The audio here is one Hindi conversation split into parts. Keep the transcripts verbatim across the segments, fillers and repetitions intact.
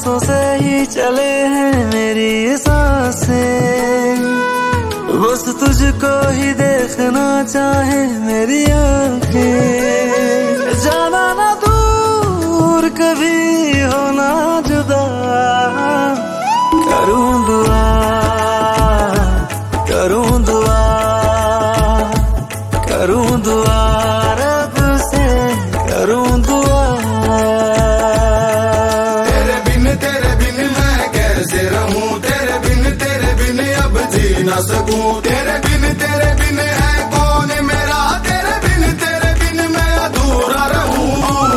सांसों से ही चले हैं मेरी सांसें, बस तुझको ही देखना चाहे मेरी आंखें। जाना ना दूर कभी होना जुदा, करूं दुआ करूं दुआ करूं दुआ रब से करूं दुआ। तेरे बिन तेरे बिन मैं कैसे रहूं, तेरे बिन तेरे बिन अब जी ना सकूं। तेरे बिन तेरे बिन है कौन मेरा, तेरे बिन तेरे बिन मैं अधूरा रहूं।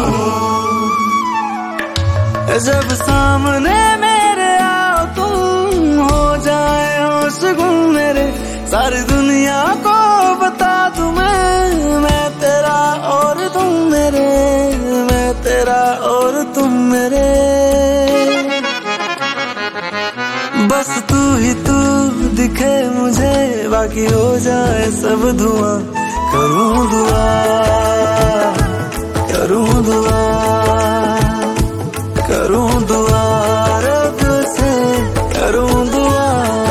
जब सामने मेरे आओ तुम, हो जाए होश गुम मेरे, सारी दुनिया को बता दूं मैं, मैं तेरा और तुम मेरे, मैं तेरा और तुम मेरे। बस तू ही तू दिखे मुझे, बाकी हो जाए सब धुआं। करूं दुआ करूं दुआ करूं दुआ रब से करूं दुआ।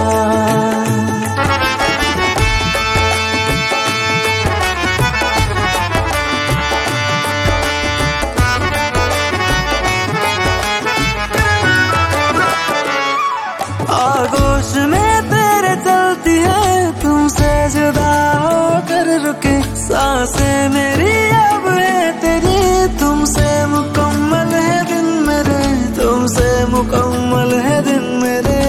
आगोश में तेरे चलती है, तुमसे जुदा होकर रुके सांसें मेरी अब है तेरी, तुमसे मुकम्मल है दिन मेरे, तुमसे मुकम्मल है दिन मेरे।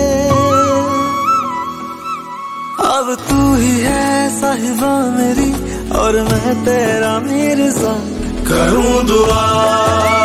अब तू ही है साहिबा मेरी और मैं तेरा मिर्ज़ा। करूं दुआ